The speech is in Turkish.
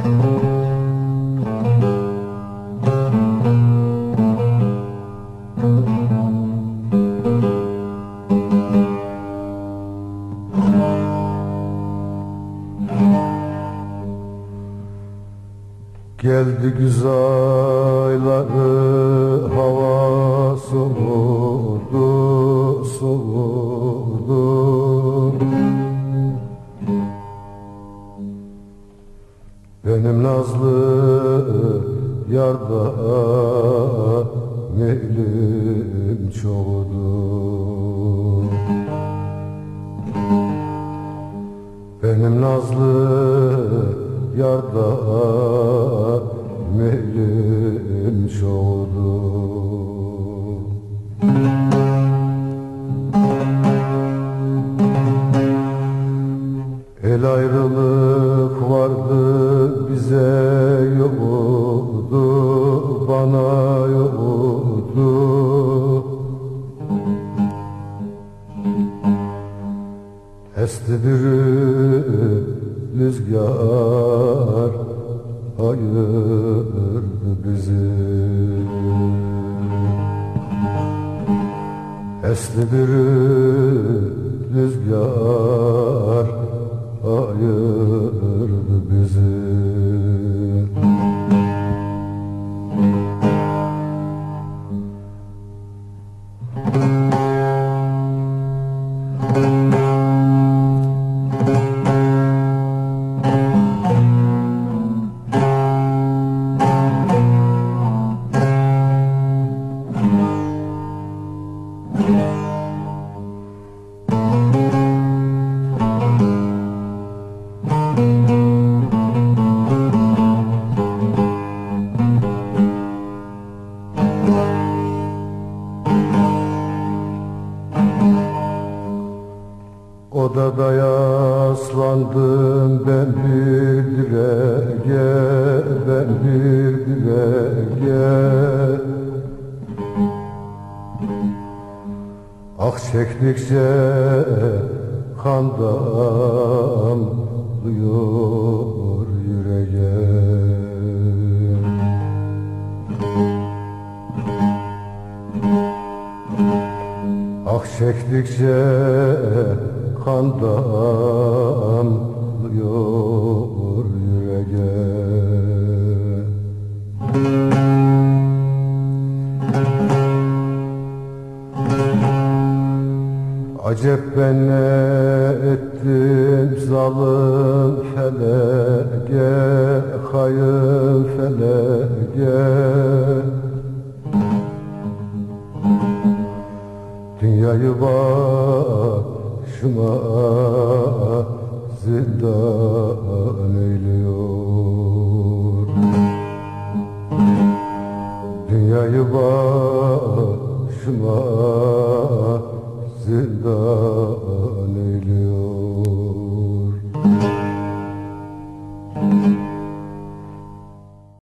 Geldi güz ayları, hava soğudu, soğudu. Benim nazlı yarda meylim çoğudu. Benim nazlı yarda meylim çoğudu. El ayrılık vardı bize yoktu, bana yoktu. Esti bir rüzgar ayırdı bizi. Esti bir rüzgar ayırdı bizi. Odada yaslandım ben bir direğe, ben bir direğe. Ah çektikçe kan damlıyor yüreğe. Ah çektikçe kan damlıyor yüreğe. Acep ben ne ettim zalim felege, hayır felege. Dünyayı başıma zindan eyliyor. Dünyayı başıma